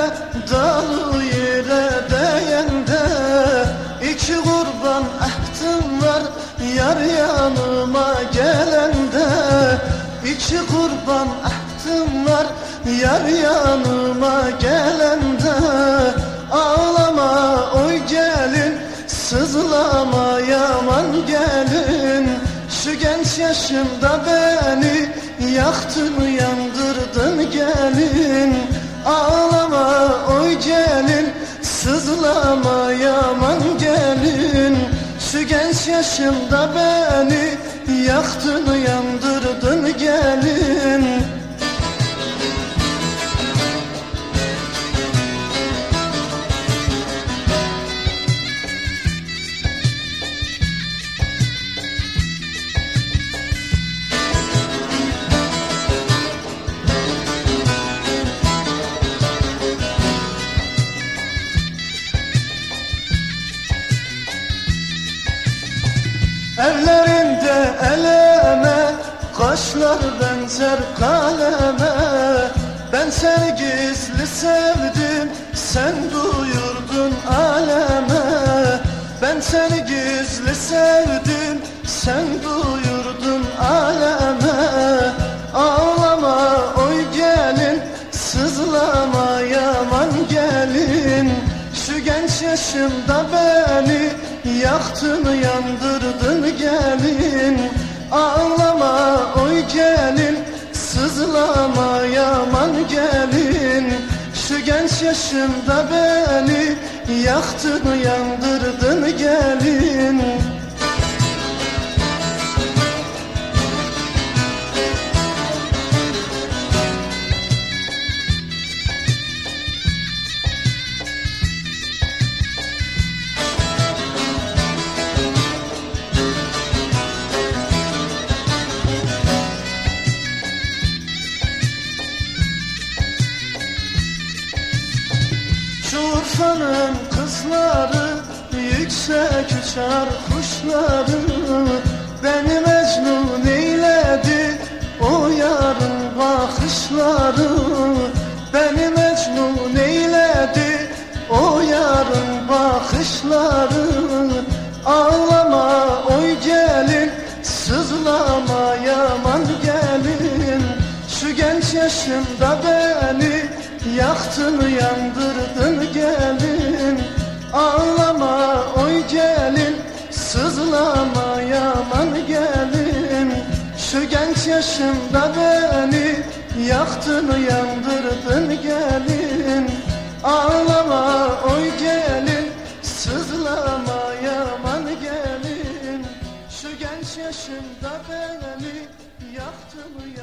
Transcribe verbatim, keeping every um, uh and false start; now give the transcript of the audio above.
dalı yere değende, iki kurban ahtım var yar yanıma gelende. İki kurban ahtım var yar yanıma gelende. Ağlama oy gelin, sızlama yaman gelin. Şu genç yaşımda beni yaktın yandırdın gelin. Ağlama oy gelin, sızlama yaman gelin. Şu genç yaşımda beni yaktın yandırdın gelin. Evlerinde eleme, kaşlar benzer kaleme. Ben seni gizli sevdim, sen duyurdun aleme. Ben seni gizli sevdim, sen duyurdun aleme. Ağlama oy gelin, sızlama yaman gelin. Şu genç yaşımda beni yaktın yandırdın gelin. Ağlama oy gelin, sızlama yaman gelin. Şu genç yaşımda beni yaktın yandırdın gelin. Urfa'nın kızları yüksek uçar kuşları. Beni Mecnun eyledi o yarın bakışları. Beni Mecnun eyledi o yarın bakışları. Ağlama oy gelin, sızlama yaman gelin. Şu genç yaşımda beni yaktın yandırdın gelin. Ağlama oy gelin, sızlama yaman gelin. Şu genç yaşımda beni yaktın yandırdın gelin. Ağlama oy gelin, sızlama yaman gelin. Şu genç yaşımda beni yaktın